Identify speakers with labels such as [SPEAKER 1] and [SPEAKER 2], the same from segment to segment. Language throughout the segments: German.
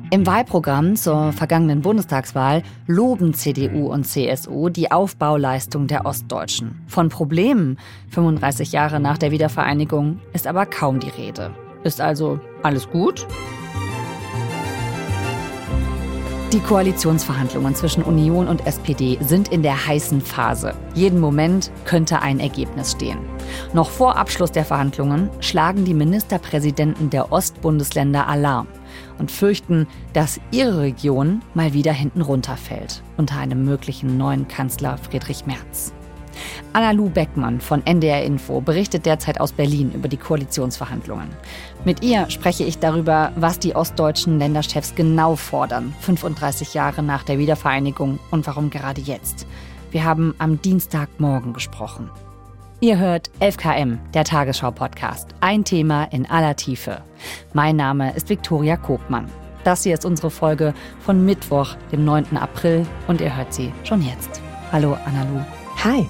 [SPEAKER 1] Im Wahlprogramm zur vergangenen Bundestagswahl loben CDU und CSU die Aufbauleistung der Ostdeutschen. Von Problemen 35 Jahre nach der Wiedervereinigung ist aber kaum die Rede. Ist also alles gut? Die Koalitionsverhandlungen zwischen Union und SPD sind in der heißen Phase. Jeden Moment könnte ein Ergebnis stehen. Noch vor Abschluss der Verhandlungen schlagen die Ministerpräsidenten der Ostbundesländer Alarm und fürchten, dass ihre Region mal wieder hinten runterfällt unter einem möglichen neuen Kanzler Friedrich Merz. Anna-Lu Beckmann von NDR Info berichtet derzeit aus Berlin über die Koalitionsverhandlungen. Mit ihr spreche ich darüber, was die ostdeutschen Länderchefs genau fordern, 35 Jahre nach der Wiedervereinigung und warum gerade jetzt. Wir haben am Dienstagmorgen gesprochen. Ihr hört 11KM, der Tagesschau-Podcast. Ein Thema in aller Tiefe. Mein Name ist Viktoria Kobmann. Das hier ist unsere Folge von Mittwoch, dem 9. April und ihr hört sie schon jetzt. Hallo Anna-Lu.
[SPEAKER 2] Hi.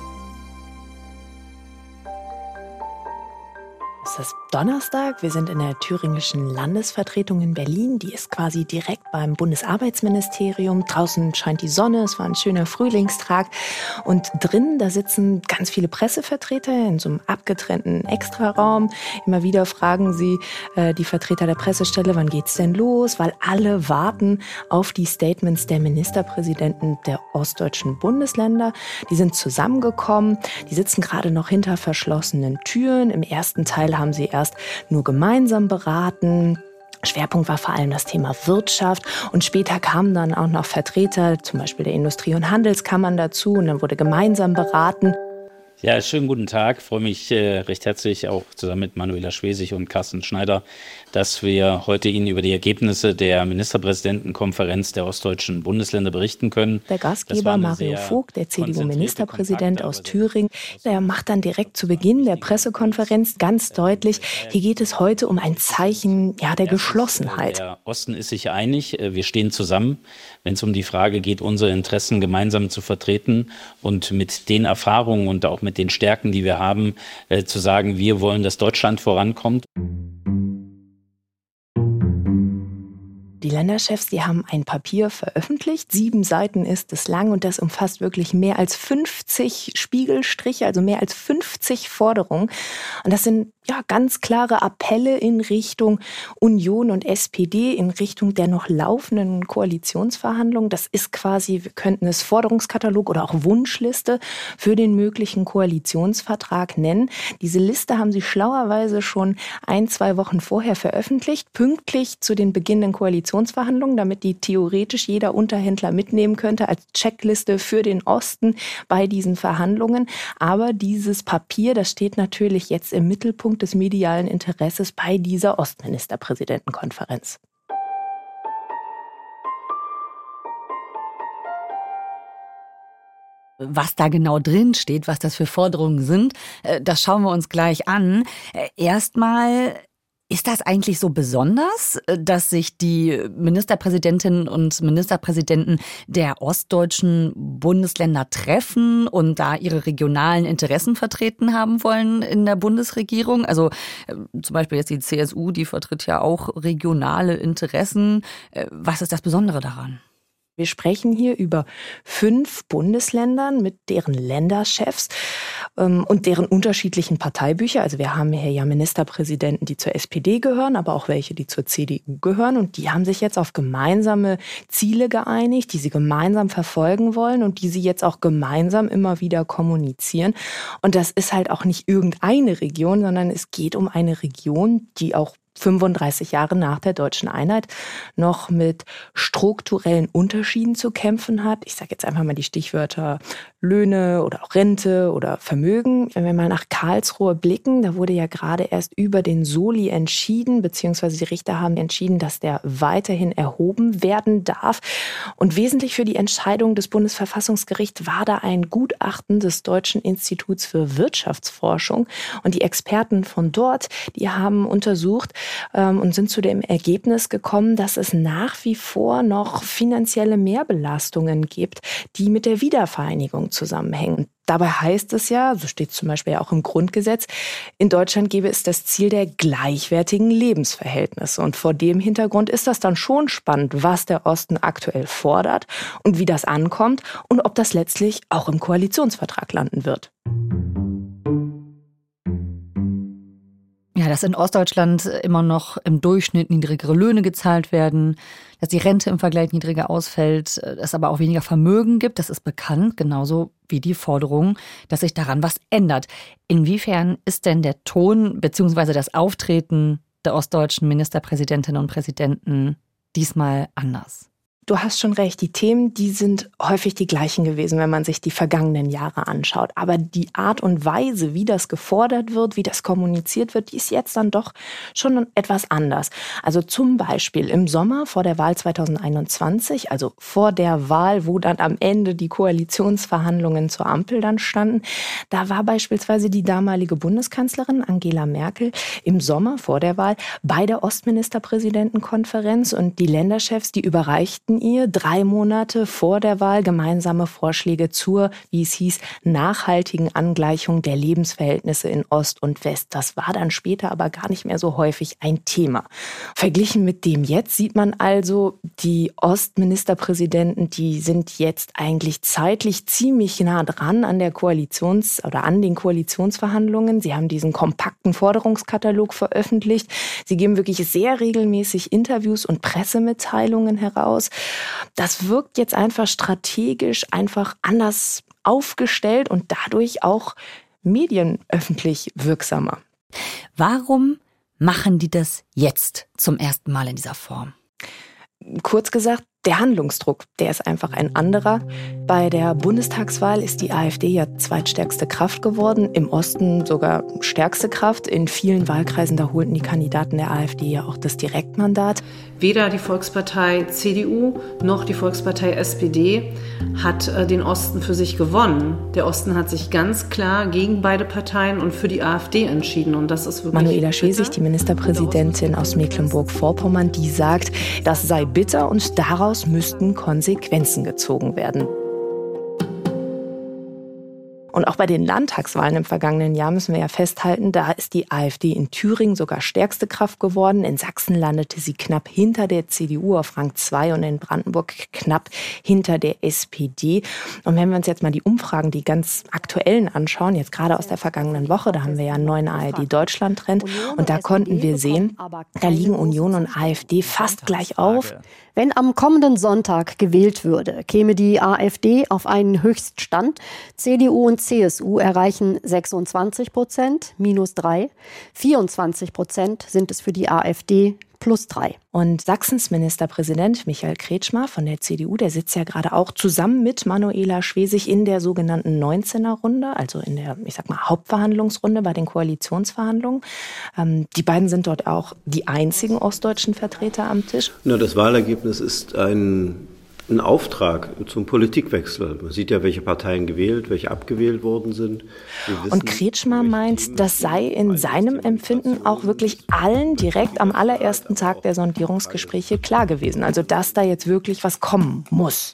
[SPEAKER 2] Es ist Donnerstag, wir sind in der thüringischen Landesvertretung in Berlin. Die ist quasi direkt beim Bundesarbeitsministerium. Draußen scheint die Sonne, es war ein schöner Frühlingstag. Und drinnen, da sitzen ganz viele Pressevertreter in so einem abgetrennten Extraraum. Immer wieder fragen sie die Vertreter der Pressestelle, wann geht's denn los? Weil alle warten auf die Statements der Ministerpräsidenten der ostdeutschen Bundesländer. Die sind zusammengekommen, die sitzen gerade noch hinter verschlossenen Türen. Im ersten Teil haben sie erst nur gemeinsam beraten. Schwerpunkt war vor allem das Thema Wirtschaft und später kamen dann auch noch Vertreter, zum Beispiel der Industrie- und Handelskammern dazu und dann wurde gemeinsam beraten.
[SPEAKER 3] Ja, schönen guten Tag. Ich freue mich recht herzlich, auch zusammen mit Manuela Schwesig und Carsten Schneider, dass wir heute Ihnen über die Ergebnisse der Ministerpräsidentenkonferenz der ostdeutschen Bundesländer berichten können.
[SPEAKER 2] Der Gastgeber Mario Vogt, der CDU-Ministerpräsident aus Thüringen, der macht dann direkt zu Beginn der Pressekonferenz ganz deutlich, hier geht es heute um ein Zeichen der Geschlossenheit.
[SPEAKER 3] Der Osten ist sich einig, wir stehen zusammen, wenn es um die Frage geht, unsere Interessen gemeinsam zu vertreten und mit den Erfahrungen und auch mit den Stärken, die wir haben, zu sagen, wir wollen, dass Deutschland vorankommt.
[SPEAKER 2] Die Länderchefs, die haben ein Papier veröffentlicht, 7 Seiten ist es lang und das umfasst wirklich mehr als 50 Spiegelstriche, also mehr als 50 Forderungen. Und das sind ganz klare Appelle in Richtung Union und SPD, in Richtung der noch laufenden Koalitionsverhandlungen. Das ist quasi, wir könnten es Forderungskatalog oder auch Wunschliste für den möglichen Koalitionsvertrag nennen. Diese Liste haben sie schlauerweise schon 1-2 Wochen vorher veröffentlicht, pünktlich zu den beginnenden Koalitionsverhandlungen, damit die theoretisch jeder Unterhändler mitnehmen könnte als Checkliste für den Osten bei diesen Verhandlungen. Aber dieses Papier, das steht natürlich jetzt im Mittelpunkt des medialen Interesses bei dieser Ostministerpräsidentenkonferenz.
[SPEAKER 1] Was da genau drin steht, was das für Forderungen sind, das schauen wir uns gleich an. Erstmal, ist das eigentlich so besonders, dass sich die Ministerpräsidentinnen und Ministerpräsidenten der ostdeutschen Bundesländer treffen und da ihre regionalen Interessen vertreten haben wollen in der Bundesregierung? Also zum Beispiel jetzt die CSU, die vertritt ja auch regionale Interessen. Was ist das Besondere daran?
[SPEAKER 2] Wir sprechen hier über 5 Bundesländern mit deren Länderchefs und deren unterschiedlichen Parteibücher. Also wir haben hier ja Ministerpräsidenten, die zur SPD gehören, aber auch welche, die zur CDU gehören. Und die haben sich jetzt auf gemeinsame Ziele geeinigt, die sie gemeinsam verfolgen wollen und die sie jetzt auch gemeinsam immer wieder kommunizieren. Und das ist halt auch nicht irgendeine Region, sondern es geht um eine Region, die auch 35 Jahre nach der deutschen Einheit noch mit strukturellen Unterschieden zu kämpfen hat. Ich sage jetzt einfach mal die Stichwörter Löhne oder auch Rente oder Vermögen. Wenn wir mal nach Karlsruhe blicken, da wurde ja gerade erst über den Soli entschieden, beziehungsweise die Richter haben entschieden, dass der weiterhin erhoben werden darf. Und wesentlich für die Entscheidung des Bundesverfassungsgerichts war da ein Gutachten des Deutschen Instituts für Wirtschaftsforschung. Und die Experten von dort, die haben untersucht, und sind zu dem Ergebnis gekommen, dass es nach wie vor noch finanzielle Mehrbelastungen gibt, die mit der Wiedervereinigung zusammenhängen. Dabei heißt es ja, so steht es zum Beispiel auch im Grundgesetz, in Deutschland gäbe es das Ziel der gleichwertigen Lebensverhältnisse. Und vor dem Hintergrund ist das dann schon spannend, was der Osten aktuell fordert und wie das ankommt und ob das letztlich auch im Koalitionsvertrag landen wird.
[SPEAKER 1] Ja, dass in Ostdeutschland immer noch im Durchschnitt niedrigere Löhne gezahlt werden, dass die Rente im Vergleich niedriger ausfällt, es aber auch weniger Vermögen gibt, das ist bekannt, genauso wie die Forderung, dass sich daran was ändert. Inwiefern ist denn der Ton bzw. das Auftreten der ostdeutschen Ministerpräsidentinnen und Präsidenten diesmal anders?
[SPEAKER 2] Du hast schon recht, die Themen, die sind häufig die gleichen gewesen, wenn man sich die vergangenen Jahre anschaut. Aber die Art und Weise, wie das gefordert wird, wie das kommuniziert wird, die ist jetzt dann doch schon etwas anders. Also zum Beispiel im Sommer vor der Wahl 2021, also vor der Wahl, wo dann am Ende die Koalitionsverhandlungen zur Ampel dann standen, da war beispielsweise die damalige Bundeskanzlerin Angela Merkel im Sommer vor der Wahl bei der Ostministerpräsidentenkonferenz und die Länderchefs, die überreichten ihr 3 Monate vor der Wahl gemeinsame Vorschläge zur, wie es hieß, nachhaltigen Angleichung der Lebensverhältnisse in Ost und West. Das war dann später aber gar nicht mehr so häufig ein Thema. Verglichen mit dem jetzt sieht man also, die Ostministerpräsidenten, die sind jetzt eigentlich zeitlich ziemlich nah dran an der an den Koalitionsverhandlungen. Sie haben diesen kompakten Forderungskatalog veröffentlicht. Sie geben wirklich sehr regelmäßig Interviews und Pressemitteilungen heraus. Das wirkt jetzt einfach strategisch einfach anders aufgestellt und dadurch auch medienöffentlich wirksamer.
[SPEAKER 1] Warum machen die das jetzt zum ersten Mal in dieser Form?
[SPEAKER 2] Kurz gesagt, der Handlungsdruck, der ist einfach ein anderer. Bei der Bundestagswahl ist die AfD ja zweitstärkste Kraft geworden, im Osten sogar stärkste Kraft. In vielen Wahlkreisen, da holten die Kandidaten der AfD ja auch das Direktmandat.
[SPEAKER 4] Weder die Volkspartei CDU noch die Volkspartei SPD hat den Osten für sich gewonnen. Der Osten hat sich ganz klar gegen beide Parteien und für die AfD entschieden. Und das ist wirklich
[SPEAKER 2] Manuela Schwesig, die Ministerpräsidentin aus Mecklenburg-Vorpommern, die sagt, das sei bitter und daraus müssten Konsequenzen gezogen werden. Und auch bei den Landtagswahlen im vergangenen Jahr müssen wir ja festhalten, da ist die AfD in Thüringen sogar stärkste Kraft geworden. In Sachsen landete sie knapp hinter der CDU auf Rang 2 und in Brandenburg knapp hinter der SPD. Und wenn wir uns jetzt mal die Umfragen, die ganz aktuellen anschauen, jetzt gerade aus der vergangenen Woche, da haben wir ja einen neuen ARD-Deutschland-Trend und da konnten wir sehen, da liegen Union und AfD fast gleich auf.
[SPEAKER 5] Wenn am kommenden Sonntag gewählt würde, käme die AfD auf einen Höchststand. CDU und CSU erreichen 26%, -3. 24% sind es für die AfD, +3.
[SPEAKER 2] Und Sachsens Ministerpräsident Michael Kretschmer von der CDU, der sitzt ja gerade auch zusammen mit Manuela Schwesig in der sogenannten 19er-Runde, also in der, Hauptverhandlungsrunde bei den Koalitionsverhandlungen. Die beiden sind dort auch die einzigen ostdeutschen Vertreter am Tisch.
[SPEAKER 6] Das Wahlergebnis ist ein Auftrag zum Politikwechsel. Man sieht ja, welche Parteien gewählt, welche abgewählt worden sind.
[SPEAKER 2] Und Kretschmer meint, das sei in seinem Empfinden auch wirklich allen direkt am allerersten Tag der Sondierungsgespräche klar gewesen. Also, dass da jetzt wirklich was kommen muss.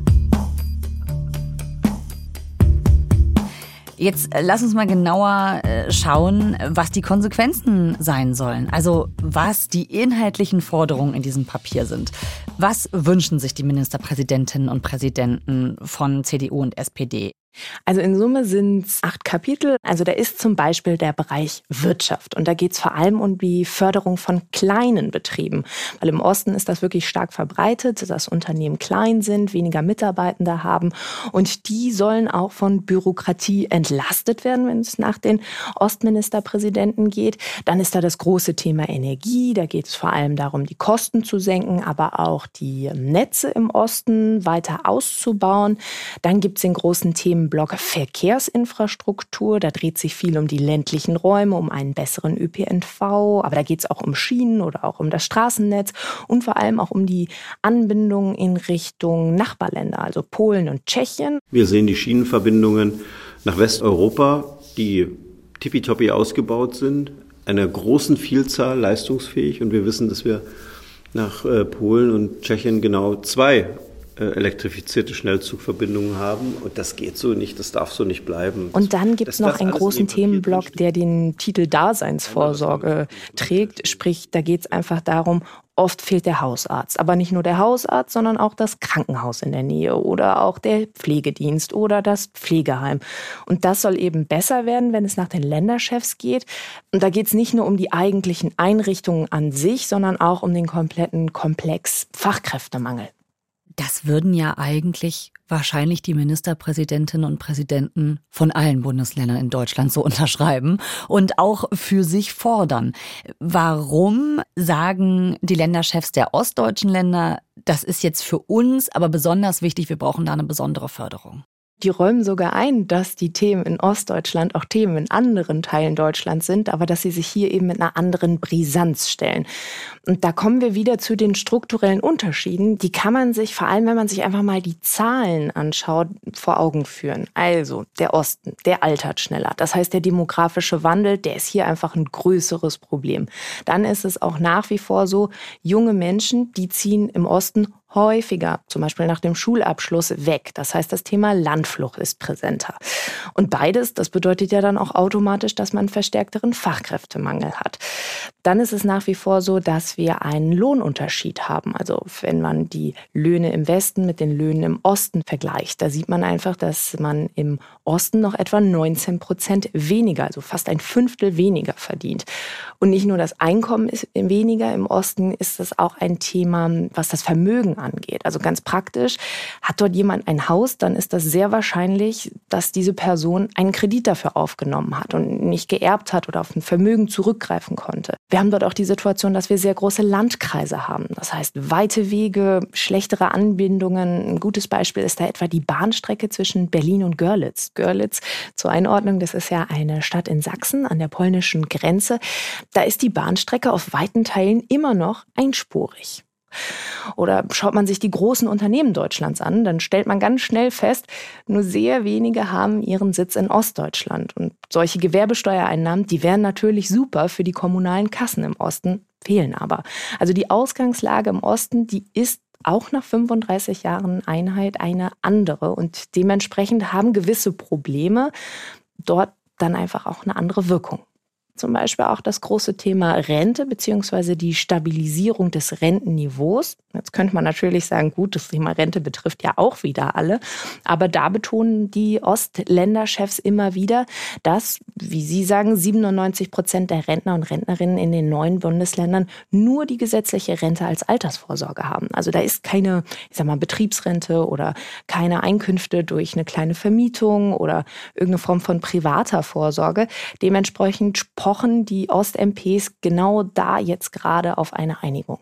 [SPEAKER 1] Jetzt lass uns mal genauer schauen, was die Konsequenzen sein sollen. Also was die inhaltlichen Forderungen in diesem Papier sind. Was wünschen sich die Ministerpräsidentinnen und Präsidenten von CDU und SPD?
[SPEAKER 2] Also in Summe sind es 8 Kapitel. Also da ist zum Beispiel der Bereich Wirtschaft. Und da geht es vor allem um die Förderung von kleinen Betrieben. Weil im Osten ist das wirklich stark verbreitet, dass Unternehmen klein sind, weniger Mitarbeitende haben. Und die sollen auch von Bürokratie entlastet werden, wenn es nach den Ostministerpräsidenten geht. Dann ist da das große Thema Energie. Da geht es vor allem darum, die Kosten zu senken, aber auch die Netze im Osten weiter auszubauen. Dann gibt es den großen Themenblock Verkehrsinfrastruktur. Da dreht sich viel um die ländlichen Räume, um einen besseren ÖPNV. Aber da geht es auch um Schienen oder auch um das Straßennetz und vor allem auch um die Anbindung in Richtung Nachbarländer, also Polen und Tschechien.
[SPEAKER 6] Wir sehen die Schienenverbindungen nach Westeuropa, die tippitoppi ausgebaut sind. einer großen Vielzahl leistungsfähig. Und wir wissen, dass wir nach Polen und Tschechien genau 2 elektrifizierte Schnellzugverbindungen haben. Und das geht so nicht, das darf so nicht bleiben.
[SPEAKER 2] Und dann gibt es noch einen großen Themenblock, der den Titel Daseinsvorsorge trägt. Sprich, da geht es einfach darum, oft fehlt der Hausarzt. Aber nicht nur der Hausarzt, sondern auch das Krankenhaus in der Nähe oder auch der Pflegedienst oder das Pflegeheim. Und das soll eben besser werden, wenn es nach den Länderchefs geht. Und da geht es nicht nur um die eigentlichen Einrichtungen an sich, sondern auch um den kompletten Komplex Fachkräftemangel.
[SPEAKER 1] Das würden ja eigentlich wahrscheinlich die Ministerpräsidentinnen und Präsidenten von allen Bundesländern in Deutschland so unterschreiben und auch für sich fordern. Warum sagen die Länderchefs der ostdeutschen Länder, das ist jetzt für uns aber besonders wichtig, wir brauchen da eine besondere Förderung?
[SPEAKER 2] Die räumen sogar ein, dass die Themen in Ostdeutschland auch Themen in anderen Teilen Deutschlands sind, aber dass sie sich hier eben mit einer anderen Brisanz stellen. Und da kommen wir wieder zu den strukturellen Unterschieden. Die kann man sich, vor allem wenn man sich einfach mal die Zahlen anschaut, vor Augen führen. Also der Osten, der altert schneller. Das heißt, der demografische Wandel, der ist hier einfach ein größeres Problem. Dann ist es auch nach wie vor so, junge Menschen, die ziehen im Osten häufiger, zum Beispiel nach dem Schulabschluss, weg. Das heißt, das Thema Landflucht ist präsenter. Und beides, das bedeutet ja dann auch automatisch, dass man einen verstärkteren Fachkräftemangel hat. Dann ist es nach wie vor so, dass wir einen Lohnunterschied haben. Also wenn man die Löhne im Westen mit den Löhnen im Osten vergleicht, da sieht man einfach, dass man im Osten noch etwa 19% weniger, also fast ein Fünftel weniger verdient. Und nicht nur das Einkommen ist weniger, im Osten ist es auch ein Thema, was das Vermögen angeht. Also ganz praktisch, hat dort jemand ein Haus, dann ist das sehr wahrscheinlich, dass diese Person einen Kredit dafür aufgenommen hat und nicht geerbt hat oder auf ein Vermögen zurückgreifen konnte. Wir haben dort auch die Situation, dass wir sehr große Landkreise haben. Das heißt, weite Wege, schlechtere Anbindungen. Ein gutes Beispiel ist da etwa die Bahnstrecke zwischen Berlin und Görlitz. Görlitz, zur Einordnung, das ist ja eine Stadt in Sachsen an der polnischen Grenze. Da ist die Bahnstrecke auf weiten Teilen immer noch einspurig. Oder schaut man sich die großen Unternehmen Deutschlands an, dann stellt man ganz schnell fest, nur sehr wenige haben ihren Sitz in Ostdeutschland. Und solche Gewerbesteuereinnahmen, die wären natürlich super für die kommunalen Kassen im Osten, fehlen aber. Also die Ausgangslage im Osten, die ist auch nach 35 Jahren Einheit eine andere. Und dementsprechend haben gewisse Probleme dort dann einfach auch eine andere Wirkung. Zum Beispiel auch das große Thema Rente bzw. die Stabilisierung des Rentenniveaus. Jetzt könnte man natürlich sagen, gut, das Thema Rente betrifft ja auch wieder alle. Aber da betonen die Ostländerchefs immer wieder, dass, wie sie sagen, 97% der Rentner und Rentnerinnen in den neuen Bundesländern nur die gesetzliche Rente als Altersvorsorge haben. Also da ist keine, Betriebsrente oder keine Einkünfte durch eine kleine Vermietung oder irgendeine Form von privater Vorsorge. Dementsprechend pochen die Ost-MPs genau da jetzt gerade auf eine Einigung.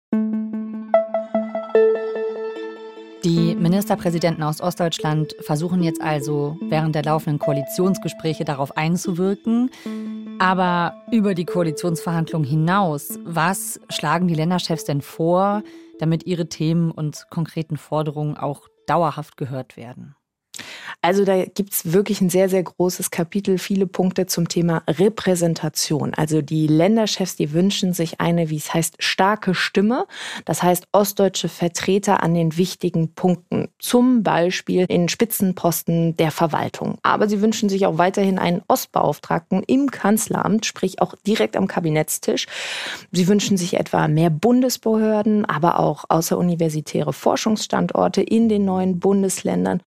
[SPEAKER 1] Die Ministerpräsidenten aus Ostdeutschland versuchen jetzt also während der laufenden Koalitionsgespräche darauf einzuwirken. Aber über die Koalitionsverhandlungen hinaus, was schlagen die Länderchefs denn vor, damit ihre Themen und konkreten Forderungen auch dauerhaft gehört werden?
[SPEAKER 2] Also da gibt's wirklich ein sehr, sehr großes Kapitel, viele Punkte zum Thema Repräsentation. Also die Länderchefs, die wünschen sich eine, wie es heißt, starke Stimme. Das heißt, ostdeutsche Vertreter an den wichtigen Punkten, zum Beispiel in Spitzenposten der Verwaltung. Aber sie wünschen sich auch weiterhin einen Ostbeauftragten im Kanzleramt, sprich auch direkt am Kabinettstisch. Sie wünschen sich etwa mehr Bundesbehörden, aber auch außeruniversitäre Forschungsstandorte in den neuen Bundesländern.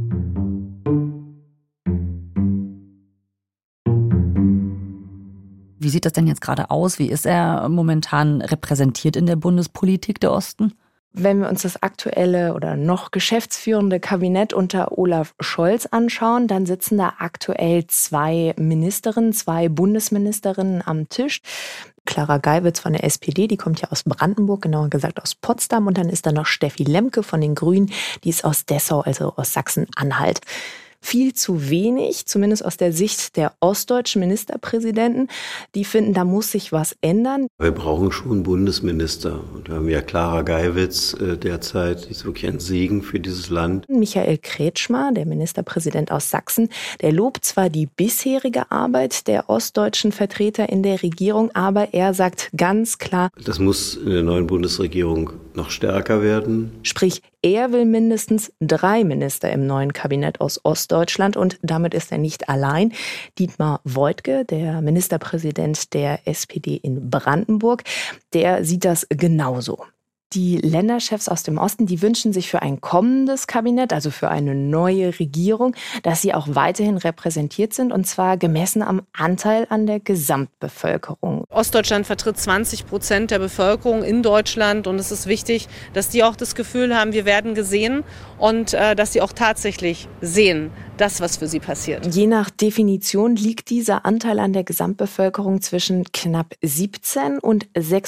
[SPEAKER 1] Wie sieht das denn jetzt gerade aus? Wie ist er momentan repräsentiert in der Bundespolitik, der Osten?
[SPEAKER 2] Wenn wir uns das aktuelle oder noch geschäftsführende Kabinett unter Olaf Scholz anschauen, dann sitzen da aktuell 2 Ministerinnen, 2 Bundesministerinnen am Tisch. Clara Geiwitz von der SPD, die kommt ja aus Brandenburg, genauer gesagt aus Potsdam. Und dann ist da noch Steffi Lemke von den Grünen, die ist aus Dessau, also aus Sachsen-Anhalt. viel zu wenig, zumindest aus der Sicht der ostdeutschen Ministerpräsidenten. Die finden, da muss sich was ändern.
[SPEAKER 6] Wir brauchen schon Bundesminister. Und wir haben ja Clara Geiwitz derzeit, die ist wirklich ein Segen für dieses Land.
[SPEAKER 2] Michael Kretschmer, der Ministerpräsident aus Sachsen, der lobt zwar die bisherige Arbeit der ostdeutschen Vertreter in der Regierung, aber er sagt ganz klar,
[SPEAKER 6] das muss in der neuen Bundesregierung noch stärker werden.
[SPEAKER 2] Sprich, er will mindestens 3 Minister im neuen Kabinett aus Ostdeutschland und damit ist er nicht allein. Dietmar Woidke, der Ministerpräsident der SPD in Brandenburg, der sieht das genauso. Die Länderchefs aus dem Osten, die wünschen sich für ein kommendes Kabinett, also für eine neue Regierung, dass sie auch weiterhin repräsentiert sind, und zwar gemessen am Anteil an der Gesamtbevölkerung.
[SPEAKER 4] Ostdeutschland vertritt 20% der Bevölkerung in Deutschland und es ist wichtig, dass die auch das Gefühl haben, wir werden gesehen und dass sie auch tatsächlich sehen, das, was für sie passiert.
[SPEAKER 2] Je nach Definition liegt dieser Anteil an der Gesamtbevölkerung zwischen knapp 17 und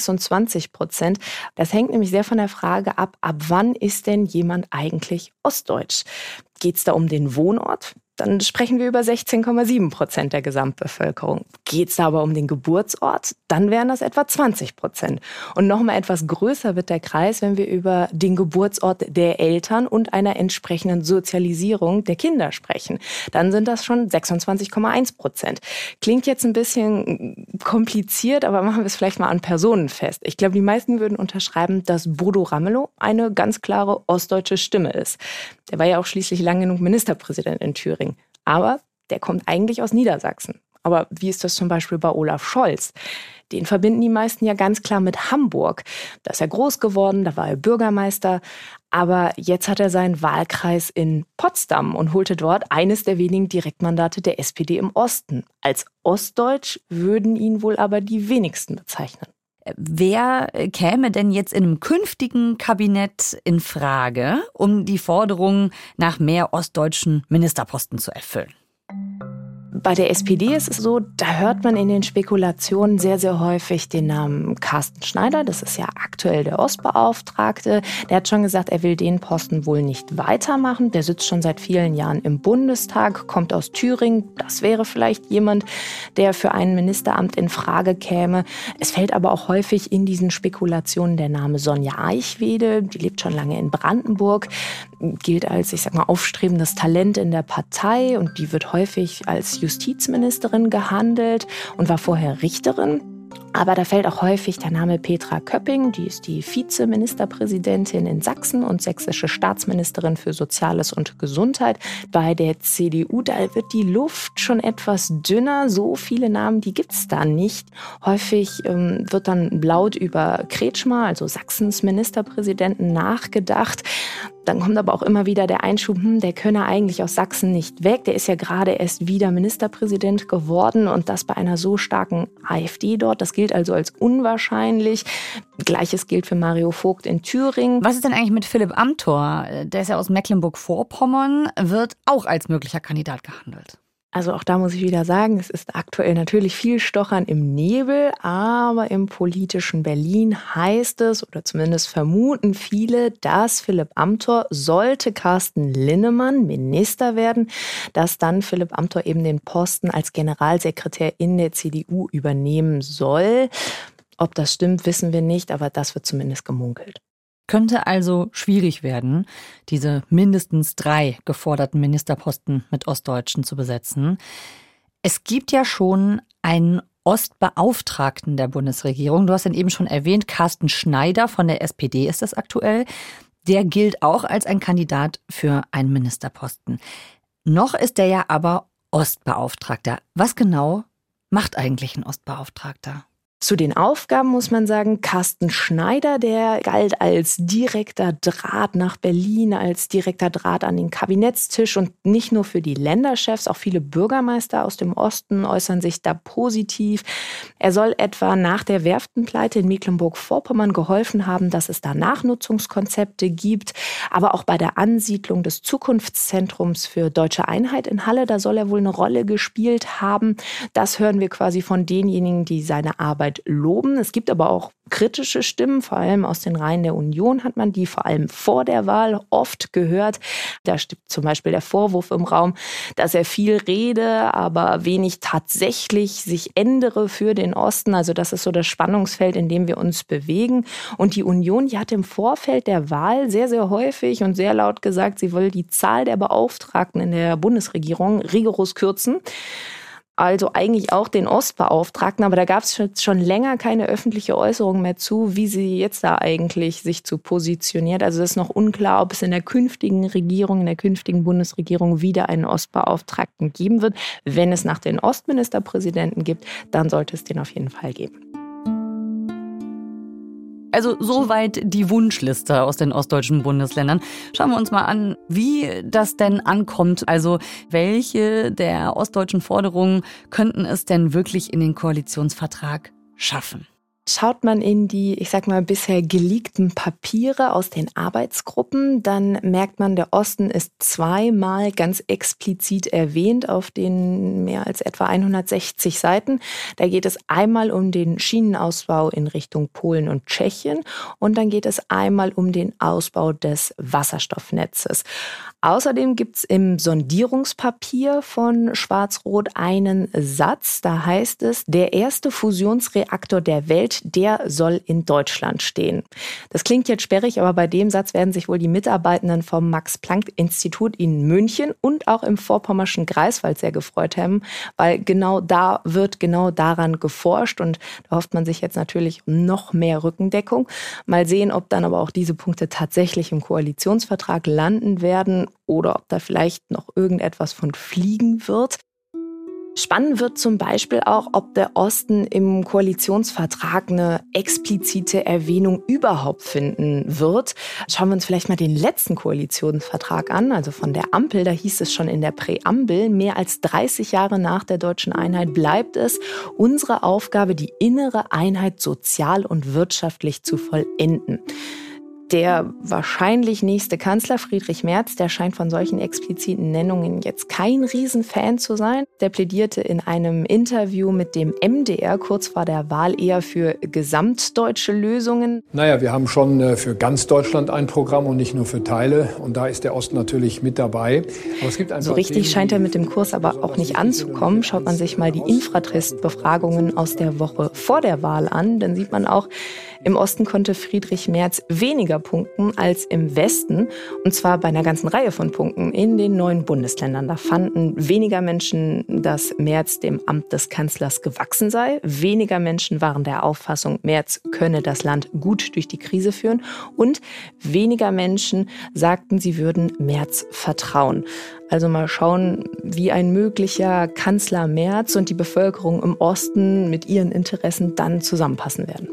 [SPEAKER 2] 26%. Das hängt nämlich sehr von der Frage ab wann ist denn jemand eigentlich ostdeutsch? Geht es da um den Wohnort? Dann sprechen wir über 16,7% der Gesamtbevölkerung. Geht es da aber um den Geburtsort, dann wären das etwa 20%. Und nochmal etwas größer wird der Kreis, wenn wir über den Geburtsort der Eltern und einer entsprechenden Sozialisierung der Kinder sprechen. Dann sind das schon 26,1%. Klingt jetzt ein bisschen kompliziert, aber machen wir es vielleicht mal an Personen fest. Ich glaube, die meisten würden unterschreiben, dass Bodo Ramelow eine ganz klare ostdeutsche Stimme ist. Der war ja auch schließlich lang genug Ministerpräsident in Thüringen. Aber der kommt eigentlich aus Niedersachsen. Aber wie ist das zum Beispiel bei Olaf Scholz? Den verbinden die meisten ja ganz klar mit Hamburg. Da ist er groß geworden, da war er Bürgermeister. Aber jetzt hat er seinen Wahlkreis in Potsdam und holte dort eines der wenigen Direktmandate der SPD im Osten. Als ostdeutsch würden ihn wohl aber die wenigsten bezeichnen.
[SPEAKER 1] Wer käme denn jetzt in einem künftigen Kabinett in Frage, um die Forderungen nach mehr ostdeutschen Ministerposten zu erfüllen?
[SPEAKER 2] Bei der SPD ist es so, da hört man in den Spekulationen sehr, sehr häufig den Namen Carsten Schneider. Das ist ja aktuell der Ostbeauftragte. Der hat schon gesagt, er will den Posten wohl nicht weitermachen. Der sitzt schon seit vielen Jahren im Bundestag, kommt aus Thüringen. Das wäre vielleicht jemand, der für ein Ministeramt in Frage käme. Es fällt aber auch häufig in diesen Spekulationen der Name Sonja Eichwede. Die lebt schon lange in Brandenburg, gilt als, ich sag mal, aufstrebendes Talent in der Partei und die wird häufig als Justizministerin gehandelt und war vorher Richterin. Aber da fällt auch häufig der Name Petra Köpping, die ist die Vizeministerpräsidentin in Sachsen und sächsische Staatsministerin für Soziales und Gesundheit. Bei der CDU, da wird die Luft schon etwas dünner, so viele Namen, die gibt's da nicht. Häufig wird dann laut über Kretschmer, also Sachsens Ministerpräsidenten, nachgedacht. Dann kommt aber auch immer wieder der Einschub, der könne eigentlich aus Sachsen nicht weg. Der ist ja gerade erst wieder Ministerpräsident geworden und das bei einer so starken AfD dort. Das gilt also als unwahrscheinlich. Gleiches gilt für Mario Vogt in Thüringen.
[SPEAKER 1] Was ist denn eigentlich mit Philipp Amthor? Der ist ja aus Mecklenburg-Vorpommern, wird auch als möglicher Kandidat gehandelt.
[SPEAKER 2] Also auch da muss ich wieder sagen, es ist aktuell natürlich viel Stochern im Nebel, aber im politischen Berlin heißt es, oder zumindest vermuten viele, dass Philipp Amthor, sollte Carsten Linnemann Minister werden, dass dann Philipp Amthor eben den Posten als Generalsekretär in der CDU übernehmen soll. Ob das stimmt, wissen wir nicht, aber das wird zumindest gemunkelt.
[SPEAKER 1] Könnte also schwierig werden, diese mindestens 3 geforderten Ministerposten mit Ostdeutschen zu besetzen. Es gibt ja schon einen Ostbeauftragten der Bundesregierung. Du hast ihn eben schon erwähnt, Carsten Schneider von der SPD ist das aktuell. Der gilt auch als ein Kandidat für einen Ministerposten. Noch ist der ja aber Ostbeauftragter. Was genau macht eigentlich ein Ostbeauftragter?
[SPEAKER 2] Zu den Aufgaben muss man sagen, Carsten Schneider, der galt als direkter Draht nach Berlin, als direkter Draht an den Kabinettstisch und nicht nur für die Länderchefs, auch viele Bürgermeister aus dem Osten äußern sich da positiv. Er soll etwa nach der Werftenpleite in Mecklenburg-Vorpommern geholfen haben, dass es da Nachnutzungskonzepte gibt, aber auch bei der Ansiedlung des Zukunftszentrums für Deutsche Einheit in Halle, da soll er wohl eine Rolle gespielt haben. Das hören wir quasi von denjenigen, die seine Arbeit soweit loben. Es gibt aber auch kritische Stimmen, vor allem aus den Reihen der Union hat man die vor allem vor der Wahl oft gehört. Da steht zum Beispiel der Vorwurf im Raum, dass er viel rede, aber wenig tatsächlich sich ändere für den Osten. Also das ist so das Spannungsfeld, in dem wir uns bewegen. Und die Union, die hat im Vorfeld der Wahl sehr, sehr häufig und sehr laut gesagt, sie will die Zahl der Beauftragten in der Bundesregierung rigoros kürzen. Also eigentlich auch den Ostbeauftragten, aber da gab es schon länger keine öffentliche Äußerung mehr zu, wie sie jetzt da eigentlich sich zu positioniert. Also es ist noch unklar, ob es in der künftigen Regierung, in der künftigen Bundesregierung wieder einen Ostbeauftragten geben wird. Wenn es nach den Ostministerpräsidenten gibt, dann sollte es den auf jeden Fall geben.
[SPEAKER 1] Also soweit die Wunschliste aus den ostdeutschen Bundesländern. Schauen wir uns mal an, wie das denn ankommt. Also welche der ostdeutschen Forderungen könnten es denn wirklich in den Koalitionsvertrag schaffen?
[SPEAKER 2] Schaut man in die, ich sag mal, bisher geleakten Papiere aus den Arbeitsgruppen, dann merkt man, der Osten ist zweimal ganz explizit erwähnt auf den mehr als etwa 160 Seiten. Da geht es einmal um den Schienenausbau in Richtung Polen und Tschechien und dann geht es einmal um den Ausbau des Wasserstoffnetzes. Außerdem gibt es im Sondierungspapier von Schwarz-Rot einen Satz, da heißt es, der erste Fusionsreaktor der Welt, der soll in Deutschland stehen. Das klingt jetzt sperrig, aber bei dem Satz werden sich wohl die Mitarbeitenden vom Max-Planck-Institut in München und auch im Vorpommerschen Greifswald sehr gefreut haben, weil genau da wird genau daran geforscht und da hofft man sich jetzt natürlich um noch mehr Rückendeckung. Mal sehen, ob dann aber auch diese Punkte tatsächlich im Koalitionsvertrag landen werden oder ob da vielleicht noch irgendetwas von fliegen wird. Spannend wird zum Beispiel auch, ob der Osten im Koalitionsvertrag eine explizite Erwähnung überhaupt finden wird. Schauen wir uns vielleicht mal den letzten Koalitionsvertrag an, also von der Ampel. Da hieß es schon in der Präambel, mehr als 30 Jahre nach der deutschen Einheit bleibt es unsere Aufgabe, die innere Einheit sozial und wirtschaftlich zu vollenden. Der wahrscheinlich nächste Kanzler, Friedrich Merz, der scheint von solchen expliziten Nennungen jetzt kein Riesenfan zu sein. Der plädierte in einem Interview mit dem MDR kurz vor der Wahl eher für gesamtdeutsche Lösungen.
[SPEAKER 7] Naja, wir haben schon für ganz Deutschland ein Programm und nicht nur für Teile. Und da ist der Osten natürlich mit dabei. Aber es gibt
[SPEAKER 2] so richtig scheint er mit dem Kurs aber auch nicht anzukommen. Schaut man sich mal die Infratest-Befragungen aus der Woche vor der Wahl an, dann sieht man auch, im Osten konnte Friedrich Merz weniger punkten als im Westen. Und zwar bei einer ganzen Reihe von Punkten in den 9 Bundesländern. Da fanden weniger Menschen, dass Merz dem Amt des Kanzlers gewachsen sei. Weniger Menschen waren der Auffassung, Merz könne das Land gut durch die Krise führen. Und weniger Menschen sagten, sie würden Merz vertrauen. Also mal schauen, wie ein möglicher Kanzler Merz und die Bevölkerung im Osten mit ihren Interessen dann zusammenpassen werden.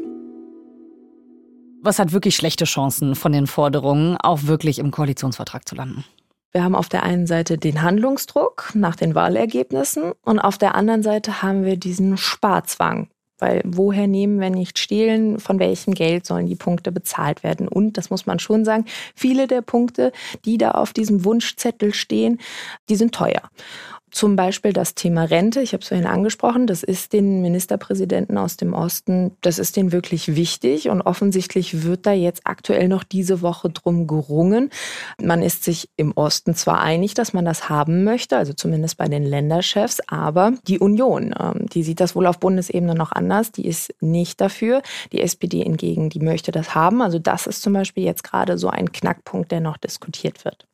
[SPEAKER 1] Was hat wirklich schlechte Chancen von den Forderungen, auch wirklich im Koalitionsvertrag zu landen?
[SPEAKER 2] Wir haben auf der einen Seite den Handlungsdruck nach den Wahlergebnissen und auf der anderen Seite haben wir diesen Sparzwang. Weil woher nehmen, wenn nicht stehlen, von welchem Geld sollen die Punkte bezahlt werden? Und, das muss man schon sagen, viele der Punkte, die da auf diesem Wunschzettel stehen, die sind teuer. Zum Beispiel das Thema Rente, ich habe es vorhin angesprochen, das ist den Ministerpräsidenten aus dem Osten, das ist denen wirklich wichtig und offensichtlich wird da jetzt aktuell noch diese Woche drum gerungen. Man ist sich im Osten zwar einig, dass man das haben möchte, also zumindest bei den Länderchefs, aber die Union, die sieht das wohl auf Bundesebene noch anders, die ist nicht dafür. Die SPD hingegen, die möchte das haben, also das ist zum Beispiel jetzt gerade so ein Knackpunkt, der noch diskutiert wird.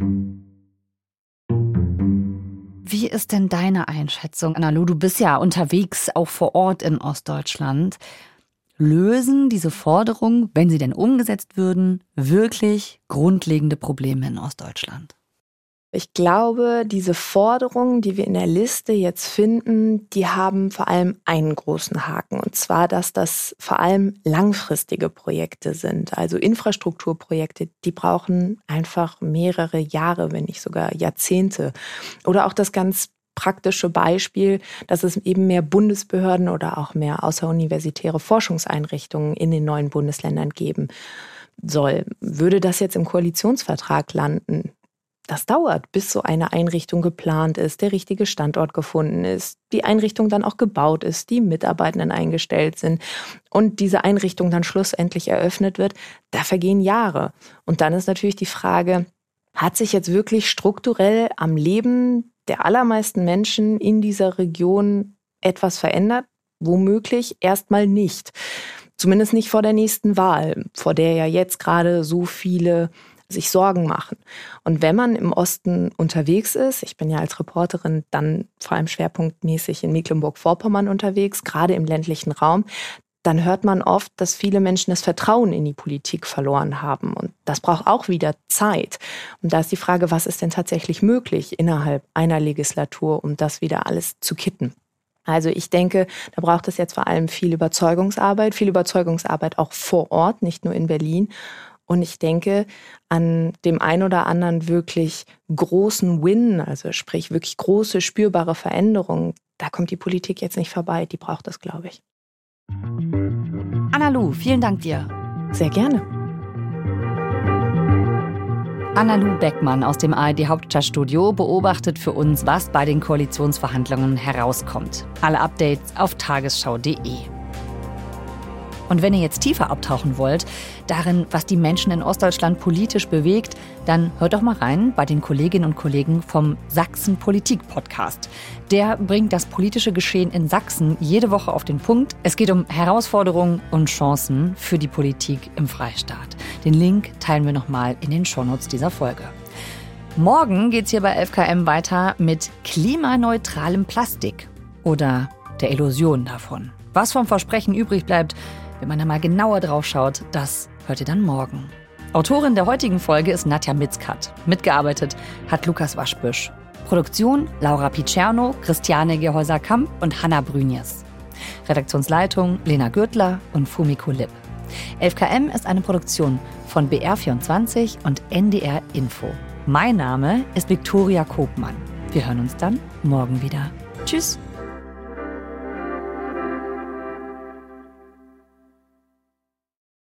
[SPEAKER 1] Wie ist denn deine Einschätzung, Anna-Lu? Du bist ja unterwegs, auch vor Ort in Ostdeutschland. Lösen diese Forderungen, wenn sie denn umgesetzt würden, wirklich grundlegende Probleme in Ostdeutschland?
[SPEAKER 2] Ich glaube, diese Forderungen, die wir in der Liste jetzt finden, die haben vor allem einen großen Haken. Und zwar, dass das vor allem langfristige Projekte sind. Also Infrastrukturprojekte, die brauchen einfach mehrere Jahre, wenn nicht sogar Jahrzehnte. Oder auch das ganz praktische Beispiel, dass es eben mehr Bundesbehörden oder auch mehr außeruniversitäre Forschungseinrichtungen in den neuen Bundesländern geben soll. Würde das jetzt im Koalitionsvertrag landen, Das dauert, bis so eine Einrichtung geplant ist, der richtige Standort gefunden ist, die Einrichtung dann auch gebaut ist, die Mitarbeitenden eingestellt sind und diese Einrichtung dann schlussendlich eröffnet wird. Da vergehen Jahre. Und dann ist natürlich die Frage, hat sich jetzt wirklich strukturell am Leben der allermeisten Menschen in dieser Region etwas verändert? Womöglich erstmal nicht. Zumindest nicht vor der nächsten Wahl, vor der ja jetzt gerade so viele sich Sorgen machen. Und wenn man im Osten unterwegs ist, ich bin ja als Reporterin dann vor allem schwerpunktmäßig in Mecklenburg-Vorpommern unterwegs, gerade im ländlichen Raum, dann hört man oft, dass viele Menschen das Vertrauen in die Politik verloren haben. Und das braucht auch wieder Zeit. Und da ist die Frage, was ist denn tatsächlich möglich innerhalb einer Legislatur, um das wieder alles zu kitten? Also ich denke, da braucht es jetzt vor allem viel Überzeugungsarbeit auch vor Ort, nicht nur in Berlin. Und ich denke, an dem ein oder anderen wirklich großen Win, also sprich wirklich große, spürbare Veränderungen, da kommt die Politik jetzt nicht vorbei. Die braucht das, glaube ich.
[SPEAKER 1] Anna Lu, vielen Dank dir.
[SPEAKER 2] Sehr gerne.
[SPEAKER 1] Anna Lu Beckmann aus dem ARD-Hauptstadtstudio beobachtet für uns, was bei den Koalitionsverhandlungen herauskommt. Alle Updates auf tagesschau.de. Und wenn ihr jetzt tiefer abtauchen wollt, darin, was die Menschen in Ostdeutschland politisch bewegt, dann hört doch mal rein bei den Kolleginnen und Kollegen vom Sachsen-Politik-Podcast. Der bringt das politische Geschehen in Sachsen jede Woche auf den Punkt. Es geht um Herausforderungen und Chancen für die Politik im Freistaat. Den Link teilen wir nochmal in den Shownotes dieser Folge. Morgen geht's hier bei 11KM weiter mit klimaneutralem Plastik oder der Illusion davon. Was vom Versprechen übrig bleibt, wenn man da mal genauer drauf schaut, das hört ihr dann morgen. Autorin der heutigen Folge ist Nadja Mitzkat. Mitgearbeitet hat Lukas Waschbüsch. Produktion Laura Picerno, Christiane Gehäuser-Kamp und Hanna Brünjes. Redaktionsleitung Lena Gürtler und Fumiko Lipp. 11KM ist eine Produktion von BR24 und NDR Info. Mein Name ist Viktoria Kopmann. Wir hören uns dann morgen wieder. Tschüss.